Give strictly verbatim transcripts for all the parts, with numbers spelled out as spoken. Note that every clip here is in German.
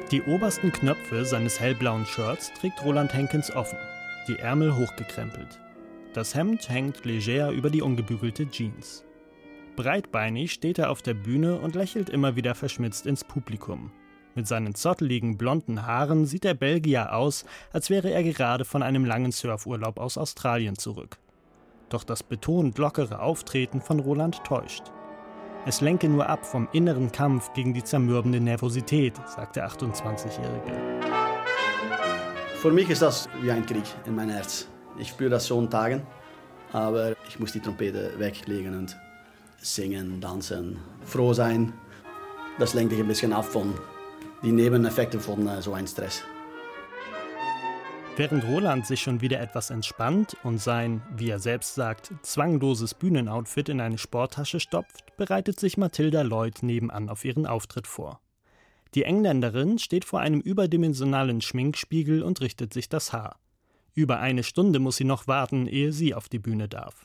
Die obersten Knöpfe seines hellblauen Shirts trägt Roland Henkens offen, die Ärmel hochgekrempelt. Das Hemd hängt leger über die ungebügelte Jeans. Breitbeinig steht er auf der Bühne und lächelt immer wieder verschmitzt ins Publikum. Mit seinen zotteligen blonden Haaren sieht der Belgier aus, als wäre er gerade von einem langen Surfurlaub aus Australien zurück. Doch das betont lockere Auftreten von Roland täuscht. Es lenke nur ab vom inneren Kampf gegen die zermürbende Nervosität, sagt der achtundzwanzigjährige. Für mich ist das wie ein Krieg in meinem Herz. Ich spüre das schon Tagen, aber ich muss die Trompete weglegen und singen, tanzen, froh sein. Das lenkt dich ein bisschen ab von den Nebeneffekten von so einem Stress. Während Roland sich schon wieder etwas entspannt und sein, wie er selbst sagt, zwangloses Bühnenoutfit in eine Sporttasche stopft, bereitet sich Mathilda Lloyd nebenan auf ihren Auftritt vor. Die Engländerin steht vor einem überdimensionalen Schminkspiegel und richtet sich das Haar. Über eine Stunde muss sie noch warten, ehe sie auf die Bühne darf.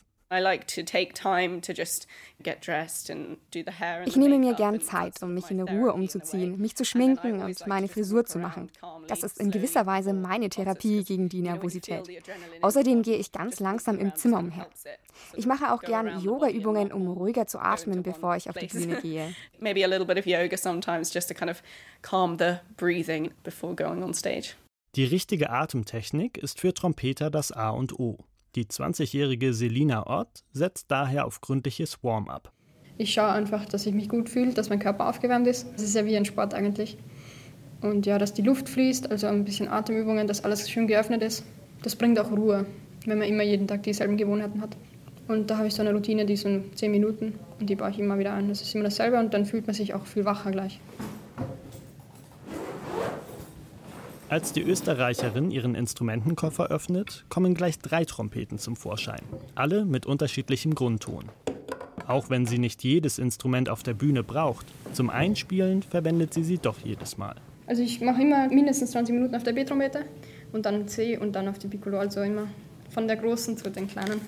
Ich nehme mir gern Zeit, um mich in Ruhe umzuziehen, mich zu schminken und meine Frisur zu machen. Das ist in gewisser Weise meine Therapie gegen die Nervosität. Außerdem gehe ich ganz langsam im Zimmer umher. Ich mache auch gern Yoga-Übungen, um ruhiger zu atmen, bevor ich auf die Bühne gehe. Maybe a little bit of yoga sometimes just to kind of calm the breathing before going on stage. Die richtige Atemtechnik ist für Trompeter das A und O. Die zwanzigjährige Selina Ott setzt daher auf gründliches Warm-up. Ich schaue einfach, dass ich mich gut fühle, dass mein Körper aufgewärmt ist. Das ist ja wie ein Sport eigentlich. Und ja, dass die Luft fließt, also ein bisschen Atemübungen, dass alles schön geöffnet ist. Das bringt auch Ruhe, wenn man immer jeden Tag dieselben Gewohnheiten hat. Und da habe ich so eine Routine, die ist so zehn Minuten und die baue ich immer wieder ein. Das ist immer dasselbe und dann fühlt man sich auch viel wacher gleich. Als die Österreicherin ihren Instrumentenkoffer öffnet, kommen gleich drei Trompeten zum Vorschein. Alle mit unterschiedlichem Grundton. Auch wenn sie nicht jedes Instrument auf der Bühne braucht, zum Einspielen verwendet sie sie doch jedes Mal. Also ich mache immer mindestens zwanzig Minuten auf der B-Trompete und dann C und dann auf die Piccolo, also immer von der großen zu den kleinen.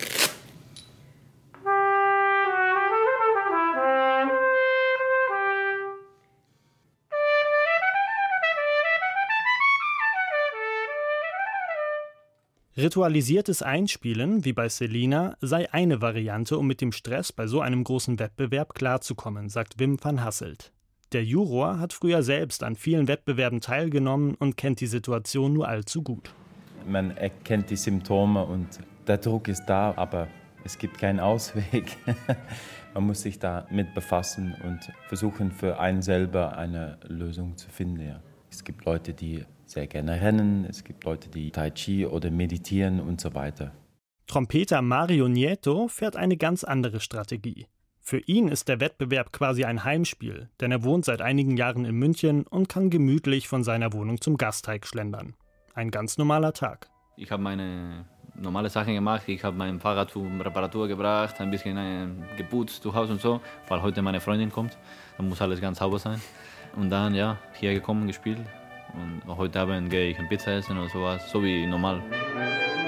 Ritualisiertes Einspielen, wie bei Selina, sei eine Variante, um mit dem Stress bei so einem großen Wettbewerb klarzukommen, sagt Wim van Hasselt. Der Juror hat früher selbst an vielen Wettbewerben teilgenommen und kennt die Situation nur allzu gut. Man erkennt die Symptome und der Druck ist da, aber es gibt keinen Ausweg. Man muss sich damit befassen und versuchen, für einen selber eine Lösung zu finden. Ja. Es gibt Leute, die sehr gerne rennen, es gibt Leute, die Tai Chi oder meditieren und so weiter. Trompeter Mario Nieto fährt eine ganz andere Strategie. Für ihn ist der Wettbewerb quasi ein Heimspiel, denn er wohnt seit einigen Jahren in München und kann gemütlich von seiner Wohnung zum Gasteig schlendern. Ein ganz normaler Tag. Ich habe meine normale Sachen gemacht, ich habe mein Fahrrad zur Reparatur gebracht, ein bisschen äh, geputzt zu Hause und so, weil heute meine Freundin kommt, dann muss alles ganz sauber sein. Und dann, ja, hier gekommen, gespielt. Und heute Abend gehe ich ein Pizza essen oder sowas, so wie normal.